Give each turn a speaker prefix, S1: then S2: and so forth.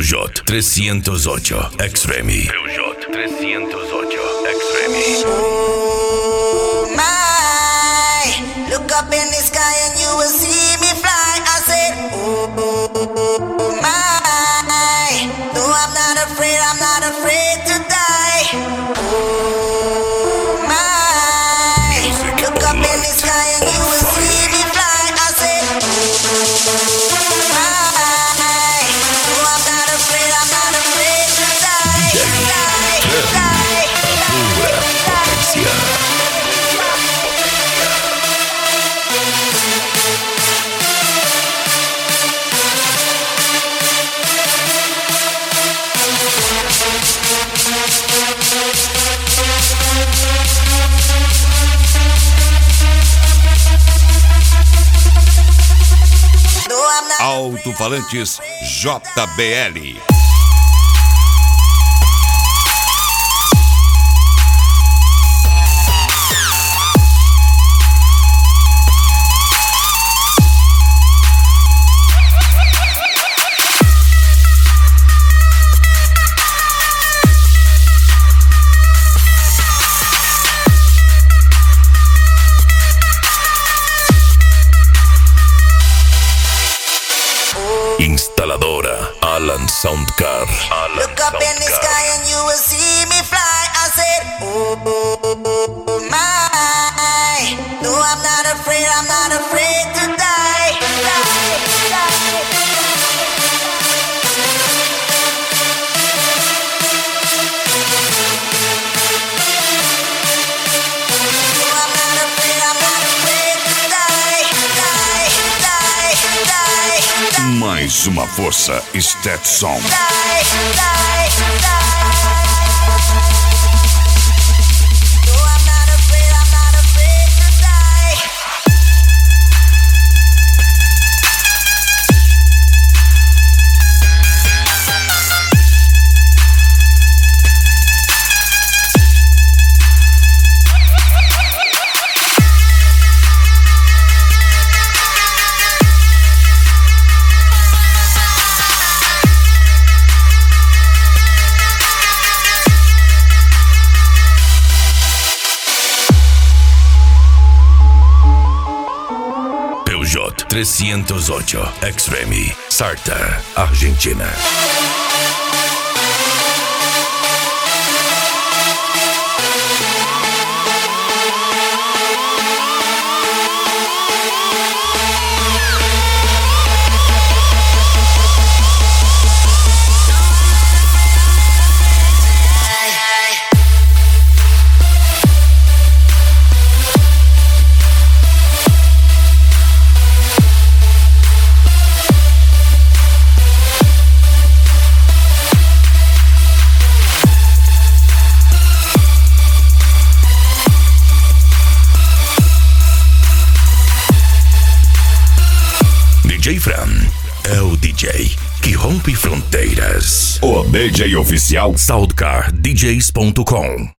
S1: Peugeot 308 X-Remy. Peugeot 308 X-Remy.
S2: Oh my, look up in the sky and you will see me fly. I said, oh my, no, I'm not afraid to die. Oh my, look up in the sky and you will see me fly. I said, oh my, no, I'm not afraid to die.
S1: Pura potencia.
S3: Alto-falantes JBL.
S1: Instaladora Alan Soundcar.
S2: Look up in the sky and you will see me fly. I said, oh my, no, I'm not afraid to die. No, I'm not afraid to die.
S3: Mais uma força Stetson.
S1: Peugeot 308 X-Remy. Salta, Argentina. DJ Fran é o DJ que rompe fronteiras.
S3: O DJ oficial
S1: SoundcarDJs.com